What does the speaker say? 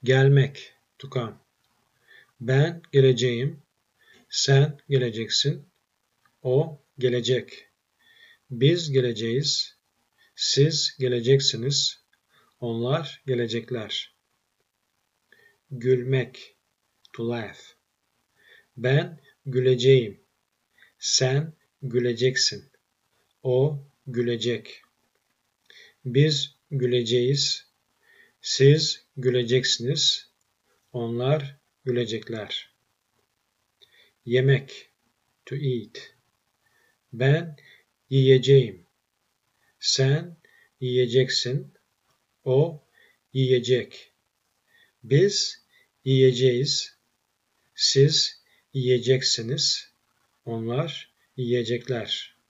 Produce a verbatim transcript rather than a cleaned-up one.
Gelmek, to come. Ben geleceğim, sen geleceksin, o gelecek. Biz geleceğiz, siz geleceksiniz, onlar gelecekler. Gülmek, to laugh. Ben güleceğim, sen güleceksin, o gülecek. Biz güleceğiz, siz güleceksiniz, onlar gülecekler. Yemek, to eat. Ben yiyeceğim, sen yiyeceksin, o yiyecek. Biz yiyeceğiz, siz yiyeceksiniz, onlar yiyecekler.